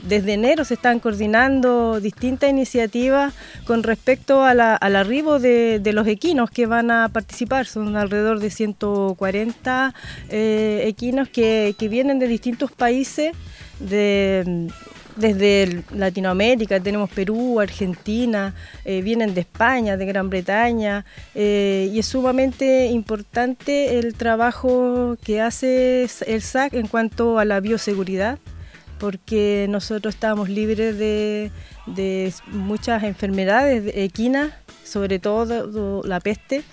desde enero se están coordinando distintas iniciativas con respecto al arribo de los equinos que van a participar. Son alrededor de 140 equinos que vienen de distintos países, desde Latinoamérica. Tenemos Perú, Argentina, vienen de España, de Gran Bretaña, y es sumamente importante el trabajo que hace el SAC en cuanto a la bioseguridad, porque nosotros estamos libres de muchas enfermedades equinas, sobre todo la peste.